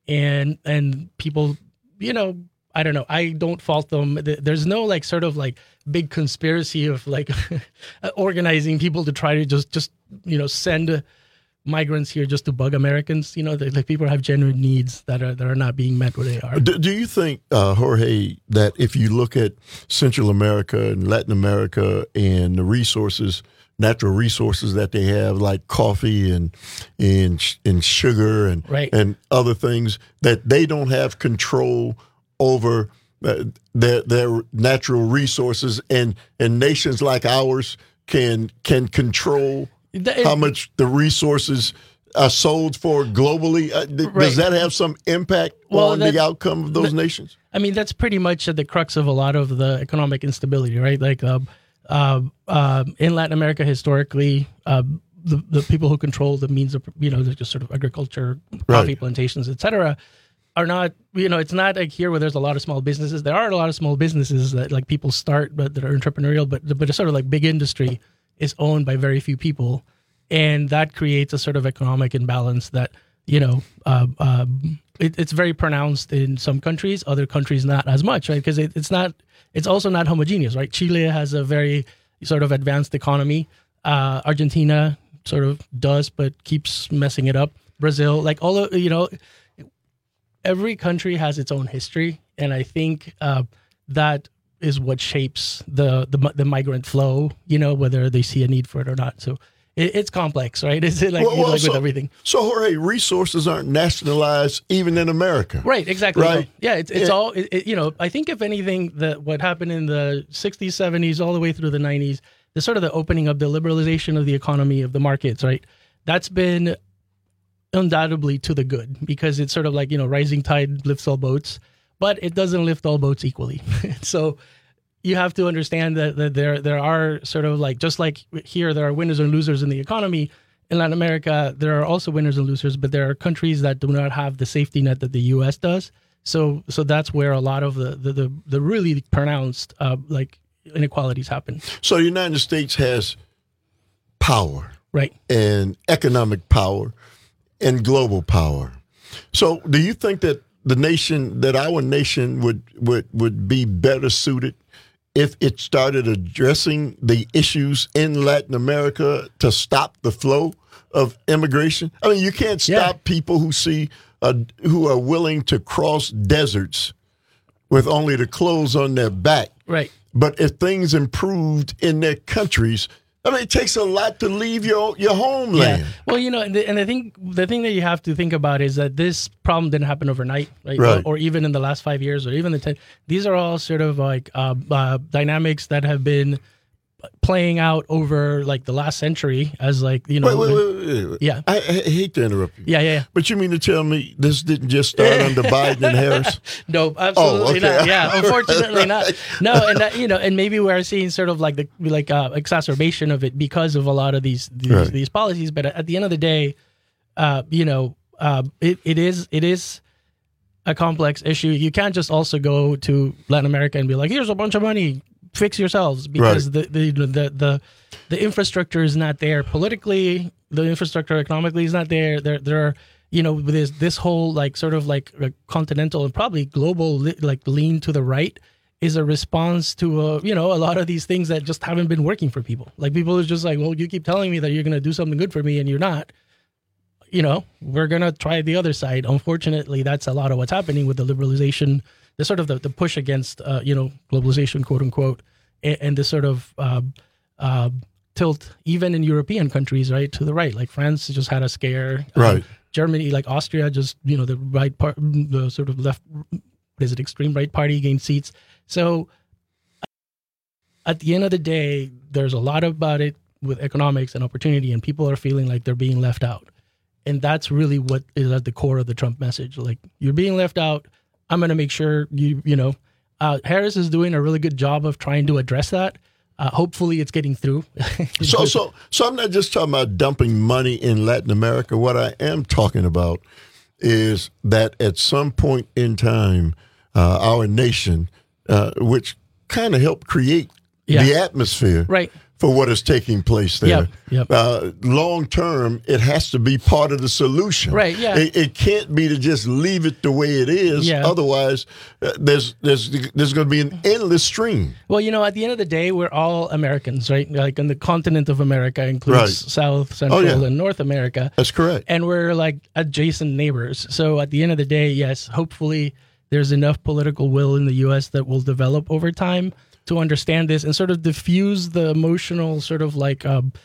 and people, I don't know. I don't fault them. There's no like sort of like big conspiracy of like organizing people to try to just send migrants here just to bug Americans. Like people have genuine needs that are not being met where they are. Do you think, Jorge, that if you look at Central America and Latin America and the natural resources that they have, like coffee and sugar and other things, that they don't have control over their natural resources, and nations like ours can control how much the resources are sold for globally? Does that have some impact on the outcome of those nations? I mean, that's pretty much at the crux of a lot of the economic instability, right? Like in Latin America, historically, the people who control the means of, just sort of agriculture, coffee plantations, et cetera, are not, it's not like here where there's a lot of small businesses. There are a lot of small businesses that like people start, but that are entrepreneurial, but it's sort of like big industry is owned by very few people. And that creates a sort of economic imbalance that, it's very pronounced in some countries, other countries not as much, right? Because it's also not homogeneous, right? Chile has a very sort of advanced economy. Argentina sort of does, but keeps messing it up. Brazil, like all of, every country has its own history. And I think that is what shapes the migrant flow, whether they see a need for it or not. So it's complex, right? Is it like, with everything? So, Jorge, resources aren't nationalized even in America. Right, exactly. Right? Yeah, it's all, I think if anything, what happened in the 60s, 70s, all the way through the 90s, the sort of the opening of the liberalization of the economy, of the markets, right? That's been undoubtedly to the good, because it's sort of like, rising tide lifts all boats, but it doesn't lift all boats equally. So you have to understand that there are sort of like, just like here, there are winners and losers in the economy. In Latin America, there are also winners and losers, but there are countries that do not have the safety net that the U.S. does. So that's where a lot of the really pronounced inequalities happen. So the United States has power, right, and economic power and global power. So do you think that our nation would be better suited if it started addressing the issues in Latin America to stop the flow of immigration? I mean, you can't stop people who are willing to cross deserts with only the clothes on their back. Right. But if things improved in their countries, I mean, it takes a lot to leave your homeland. Yeah. Well, and I think the thing that you have to think about is that this problem didn't happen overnight, right? Or even in the last 5 years, or even the 10. These are all sort of like dynamics that have been playing out over like the last century as like, Wait. Yeah. I hate to interrupt you. Yeah. But you mean to tell me this didn't just start under Biden and Harris? No, absolutely not. Yeah, unfortunately not. No, and that, and maybe we're seeing sort of like the exacerbation of it because of a lot of these policies. But at the end of the day, it is a complex issue. You can't just also go to Latin America and be like, here's a bunch of money, fix yourselves, because the infrastructure is not there politically. The infrastructure economically is not there. There are there's this whole like sort of like a continental and probably global lean to the right is a response to a lot of these things that just haven't been working for people. Like people are just like, well, you keep telling me that you're going to do something good for me and you're not. We're going to try the other side. Unfortunately, that's a lot of what's happening with the liberalization, the sort of the push against, globalization, quote unquote, and this sort of tilt, even in European countries, right, to the right. Like France just had a scare. Right. Germany, like Austria, just, the right part, the sort of left, extreme right party gained seats. So at the end of the day, there's a lot about it with economics and opportunity, and people are feeling like they're being left out. And that's really what is at the core of the Trump message. Like, you're being left out. I'm going to make sure Harris is doing a really good job of trying to address that. Hopefully it's getting through. So I'm not just talking about dumping money in Latin America. What I am talking about is that at some point in time, our nation, which kind of helped create the atmosphere, right, for what is taking place there. Yep. Long term, it has to be part of the solution. Right. Yeah. It can't be to just leave it the way it is. Yeah. Otherwise, there's going to be an endless stream. Well, at the end of the day, we're all Americans, right? Like, and the continent of America includes South, Central, and North America. That's correct. And we're like adjacent neighbors. So at the end of the day, yes, hopefully there's enough political will in the U.S. that will develop over time to understand this and sort of diffuse the emotional sort of like,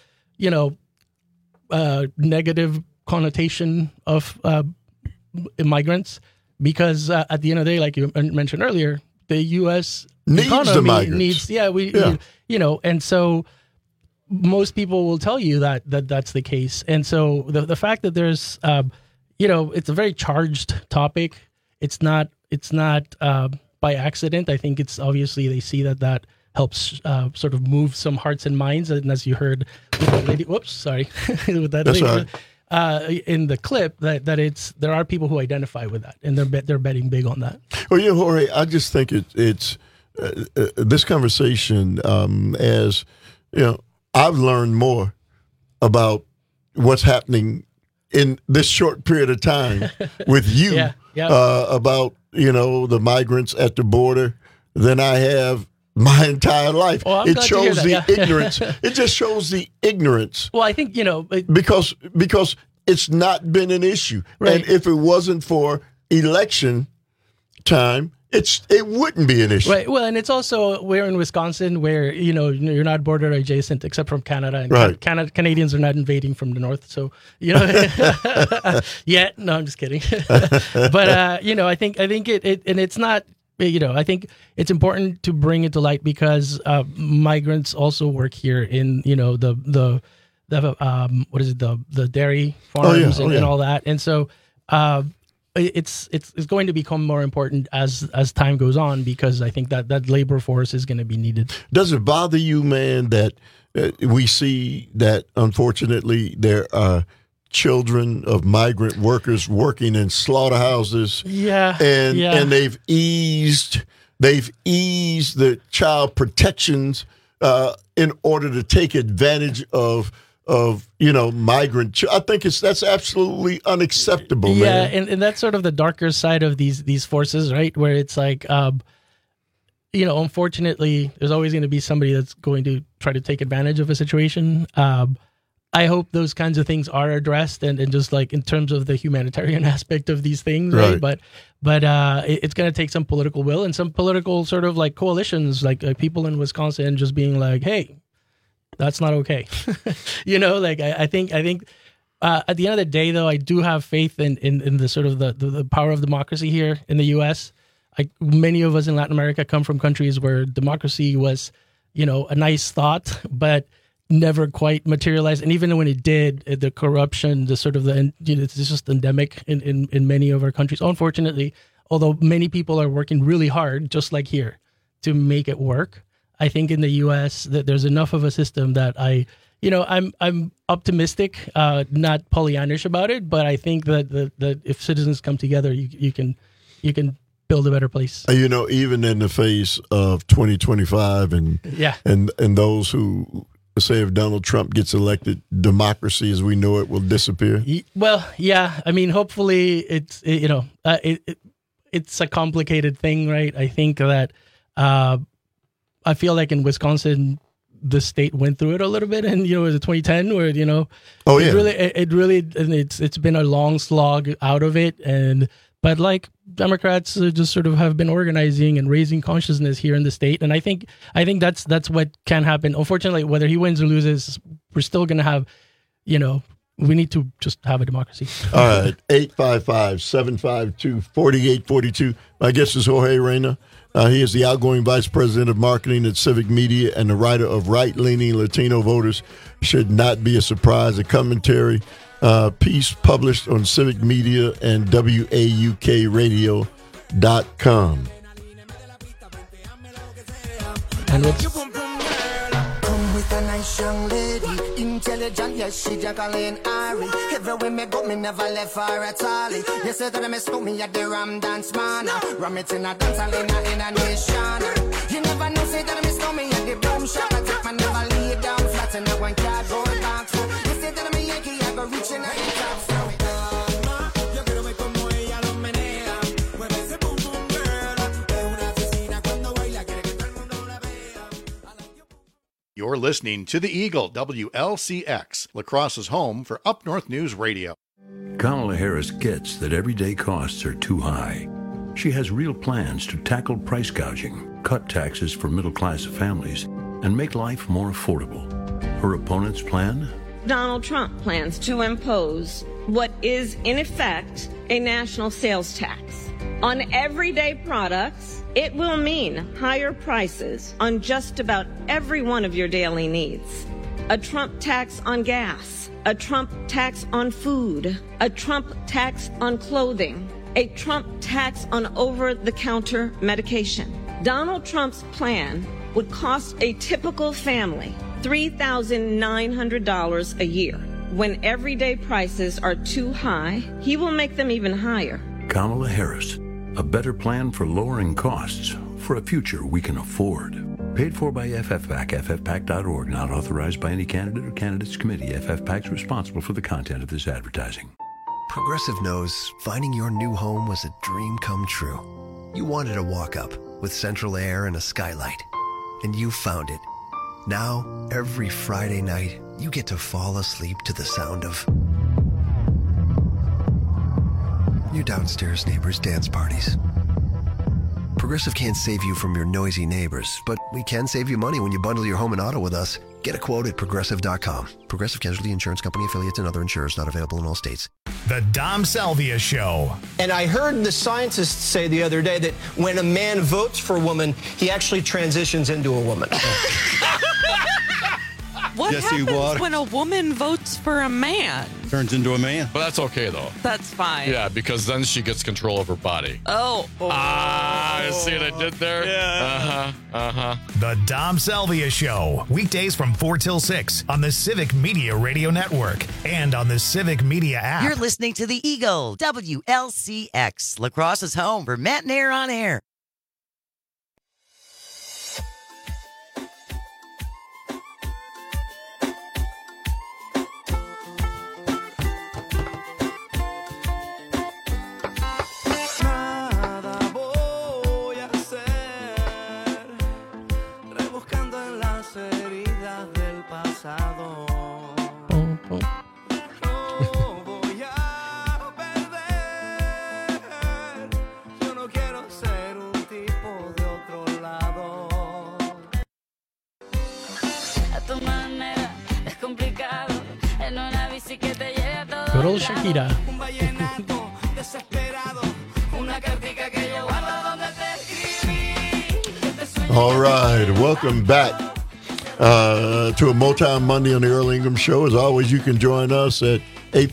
negative connotation of immigrants. Because at the end of the day, like you mentioned earlier, the U.S. needs economy the migrants. And so most people will tell you that that's the case. And so the fact that there's, it's a very charged topic. It's not by accident. I think it's obviously they see that helps sort of move some hearts and minds. And as you heard with that lady, with that That's lady, right. in the clip, that there are people who identify with that, and they're betting big on that. Well, yeah, Jorge, I just think it's this conversation, as you know, I've learned more about what's happening in this short period of time with you about the migrants at the border than I have my entire life. Oh, it shows the ignorance. It just shows the ignorance. Well, I think because it's not been an issue, right. And if it wasn't for election time, it wouldn't be an issue. Right. Well, and it's also we're in Wisconsin, where you're not border adjacent except from Canada, and right. Canadians are not invading from the north. So yet. No, I'm just kidding. But I think it and it's not. I think it's important to bring it to light because migrants also work here in the dairy farms and all that, and so it's going to become more important as time goes on, because I think that labor force is going to be needed. Does it bother you, man, that we see that unfortunately there are children of migrant workers working in slaughterhouses? And they've eased the child protections in order to take advantage of migrant. I think that's absolutely unacceptable, man. Yeah, and that's sort of the darker side of these forces, right? Where it's like, unfortunately, there's always going to be somebody that's going to try to take advantage of a situation. I hope those kinds of things are addressed, and just like in terms of the humanitarian aspect of these things, right? But it's going to take some political will and some political sort of like coalitions, like people in Wisconsin just being like, hey, that's not okay. I think at the end of the day, though, I do have faith in the sort of the power of democracy here in the U.S. Many of us in Latin America come from countries where democracy was, a nice thought, but never quite materialized. And even when it did, the corruption, the sort of it's just endemic in many of our countries. Unfortunately, although many people are working really hard, just like here, to make it work, I think in the U.S. that there's enough of a system that I'm optimistic, not Pollyannish about it, but I think that if citizens come together, you can build a better place. Even in the face of 2025 and those who say if Donald Trump gets elected, democracy as we know it will disappear. Well, yeah. I mean, hopefully it's it's a complicated thing, right? I think that I feel like in Wisconsin, the state went through it a little bit, and it was 2010 where it's been a long slog out of it, but like Democrats just sort of have been organizing and raising consciousness here in the state, and I think that's what can happen. Unfortunately, whether he wins or loses, we're still going to have, we need to just have a democracy. All right, 855-752-4842. My guest is Jorge Reyna. He is the outgoing vice president of marketing at Civic Media and the writer of Right-Leaning Latino Voters Should Not Be a Surprise, a commentary piece published on Civic Media and WAUKradio.com. And it's a nice young lady, intelligent, yes, she Jacqueline Ari. Everywhere me go, me never left her at all. You said that I miss me at the Ram Dance Man. Ram it in a dance, in a nation. You never know, say that I miss me at the Boom Shop. I take my never lay down flat in a one cardboard box. You said that I'm a Yankee, I go reaching out the top. You're listening to The Eagle, WLCX, La Crosse's home for Up North News Radio. Kamala Harris gets that everyday costs are too high. She has real plans to tackle price gouging, cut taxes for middle-class families, and make life more affordable. Her opponent's plan? Donald Trump plans to impose what is, in effect, a national sales tax on everyday products It will mean higher prices on just about every one of your daily needs. A Trump tax on gas, a Trump tax on food, a Trump tax on clothing, a Trump tax on over-the-counter medication. Donald Trump's plan would cost a typical family $3,900 a year. When everyday prices are too high, he will make them even higher. Kamala Harris, a better plan for lowering costs for a future we can afford. Paid for by FFPAC, ffpac.org, not authorized by any candidate or candidates committee. FFPAC's responsible for the content of this advertising. Progressive knows finding your new home was a dream come true. You wanted a walk-up with central air and a skylight, and you found it. Now, every Friday night, you get to fall asleep to the sound of your downstairs neighbors' dance parties. Progressive can't save you from your noisy neighbors, but we can save you money when you bundle your home and auto with us. Get a quote at Progressive.com. Progressive Casualty Insurance Company, affiliates, and other insurers not available in all states. The Dom Salvia Show. And I heard the scientists say the other day that when a man votes for a woman, he actually transitions into a woman. What happens when a woman votes for a man? Turns into a man. But that's okay, though. That's fine. Yeah, because then she gets control of her body. Oh. You see what I did there? Yeah. The Dom Salvia Show. Weekdays from 4 till 6 on the Civic Media Radio Network and on the Civic Media app. You're listening to the Eagle, WLCX, La Crosse's home for Matt and Air on Air. Good old Shakira. All right, welcome back to a Motown Monday on the Earl Ingram Show. As always, you can join us at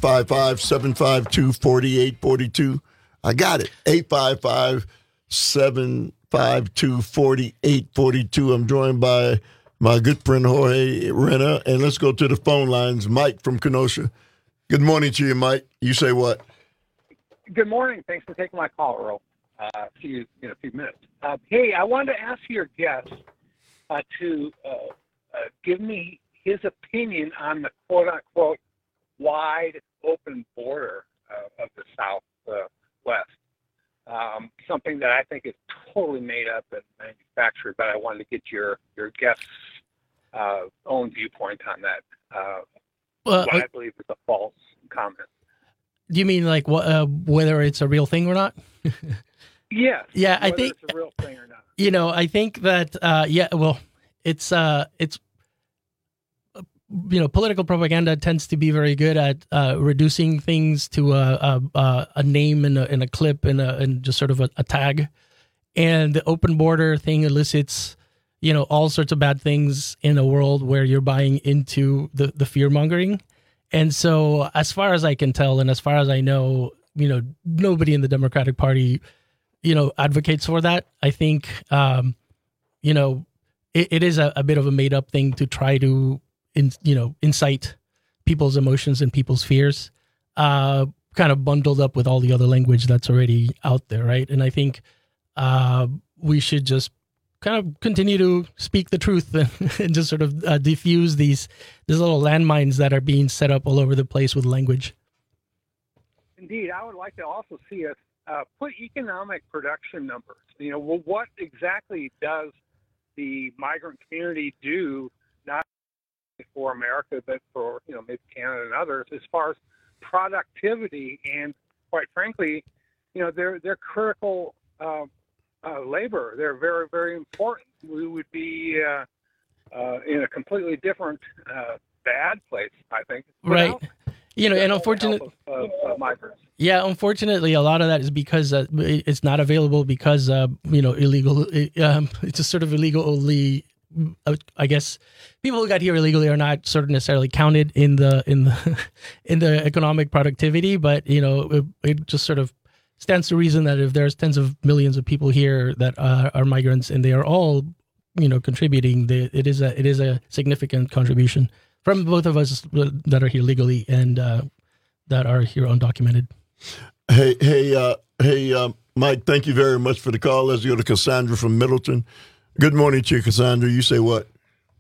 855-752-4842. I got it, 855-752-4842. I'm joined by my good friend Jorge Reyna, and let's go to the phone lines. Mike from Kenosha. Good morning to you, Mike. You say what? Good morning. Thanks for taking my call, Earl. See you in a few minutes. Hey, I wanted to ask your guest to give me his opinion on the quote-unquote wide open border of the Southwest. Something that I think is totally made up and manufactured, but I wanted to get your guest's own viewpoint on that. What I believe is a false comment. Do you mean like whether it's a real thing or not? Yes. Yeah, I think it's a real thing or not. I think that it's political propaganda tends to be very good at reducing things to a name and a clip and just sort of a tag. And the open border thing elicits all sorts of bad things in a world where you're buying into the fear mongering. And so as far as I can tell, and as far as I know, nobody in the Democratic Party, advocates for that. I think, it is a bit of a made up thing to try to, incite people's emotions and people's fears, kind of bundled up with all the other language that's already out there. Right. And I think, we should just kind of continue to speak the truth and just sort of diffuse these little landmines that are being set up all over the place with language. Indeed, I would like to also see us put economic production numbers. What exactly does the migrant community do, not only for America, but for maybe Canada and others, as far as productivity and, quite frankly, they're critical. Labor. They're very, very important. We would be in a completely different bad place, I think. Right. And unfortunately, Yeah, unfortunately, a lot of that is because it's not available because illegal. It's just sort of illegally. I guess people who got here illegally are not sort of necessarily counted in the in the economic productivity, but it just sort of stands to reason that if there's tens of millions of people here that are migrants and they are all contributing, it is a significant contribution from both of us that are here legally and that are here undocumented. Hey, Mike, thank you very much for the call. Let's go to Cassandra from Middleton. Good morning to you, Cassandra. You say what?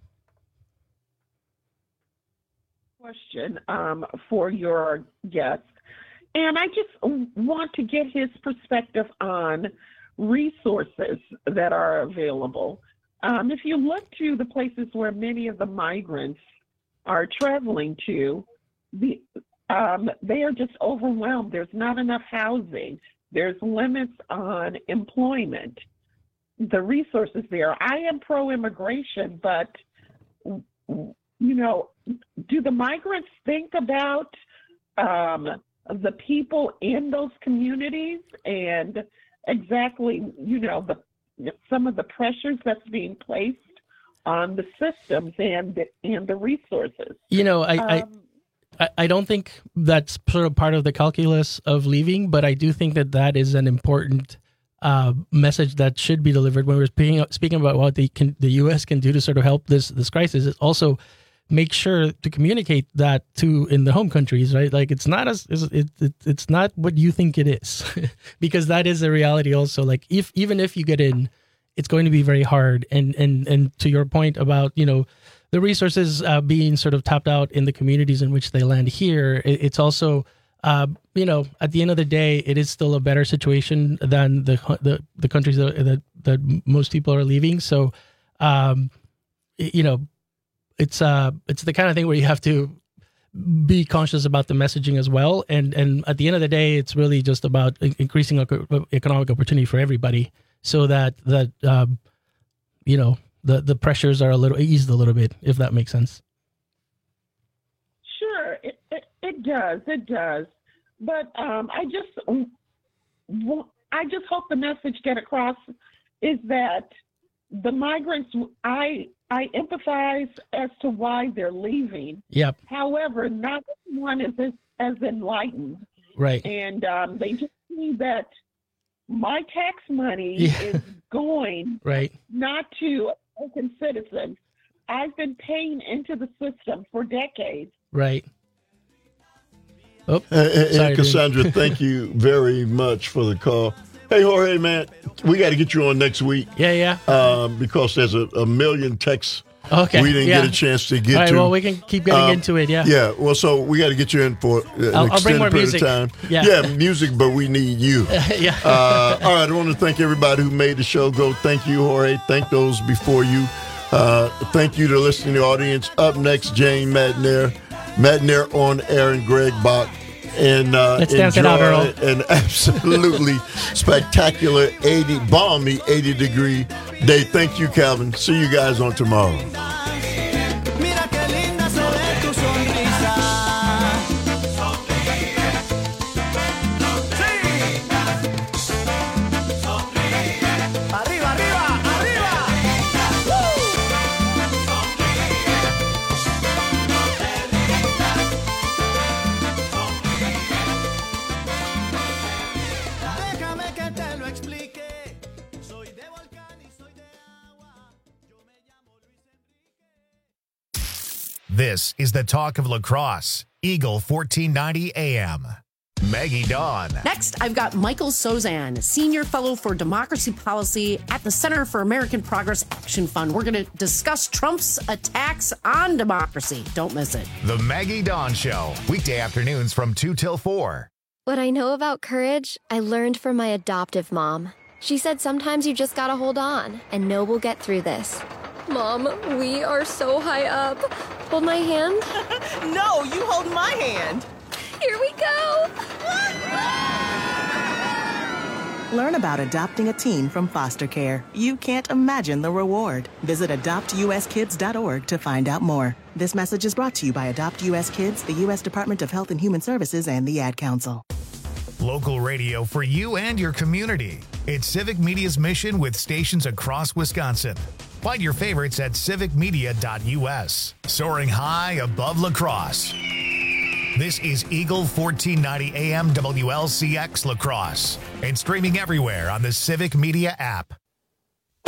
Question for your guest. And I just want to get his perspective on resources that are available. If you look to the places where many of the migrants are traveling to, they are just overwhelmed. There's not enough housing. There's limits on employment. The resources there. I am pro-immigration, but, do the migrants think about the people in those communities and exactly, some of the pressures that's being placed on the systems and the resources? I don't think that's sort of part of the calculus of leaving, but I do think that is an important message that should be delivered when we're speaking about what the U.S. can do to sort of help this crisis. Is also make sure to communicate that in the home countries, right? Like it's not it's not what you think it is, because that is a reality also. Like even if you get in, it's going to be very hard. And to your point about the resources being sort of tapped out in the communities in which they land here, it's also. At the end of the day, it is still a better situation than the countries that most people are leaving. So, it's the kind of thing where you have to be conscious about the messaging as well. And at the end of the day, it's really just about increasing economic opportunity for everybody, so that the pressures are eased a little bit, if that makes sense. Sure, it does. But I just hope the message get across is that the migrants, I empathize as to why they're leaving. Yep. However, not everyone is as enlightened. Right. And they just see that my tax money is going right not to American citizens. I've been paying into the system for decades. Right. Oh, hey, Cassandra, thank you very much for the call. Hey, Jorge, man, we got to get you on next week. Yeah. Because there's a million texts we didn't get a chance to get to. Well, we can keep getting into it, yeah. Yeah, well, so we got to get you in for an extended period of time. Yeah, music, but we need you. Yeah. All right, I want to thank everybody who made the show go. Thank you, Jorge. Thank those before you. Thank you to the listening audience. Up next, Jane Madnair on air, and Greg Bach. And let's dance it out, Earl. An absolutely spectacular balmy 80-degree day. Thank you, Calvin. See you guys on tomorrow. This is the talk of La Crosse, Eagle 1490 AM. Maggie Dawn. Next, I've got Michael Sozan, Senior Fellow for Democracy Policy at the Center for American Progress Action Fund. We're going to discuss Trump's attacks on democracy. Don't miss it. The Maggie Dawn Show, weekday afternoons from 2 till 4. What I know about courage, I learned from my adoptive mom. She said sometimes you just gotta hold on and know we'll get through this. Mom, we are so high up. Hold my hand. No, you hold my hand. Here we go. Learn about adopting a teen from foster care. You can't imagine the reward. Visit adoptuskids.org to find out more. This message is brought to you by Adopt U.S. Kids, the U.S. Department of Health and Human Services, and the Ad Council. Local radio for you and your community. It's Civic Media's mission with stations across Wisconsin. Find your favorites at civicmedia.us. Soaring high above La Crosse. This is Eagle 1490 AM WLCX La Crosse and streaming everywhere on the Civic Media app.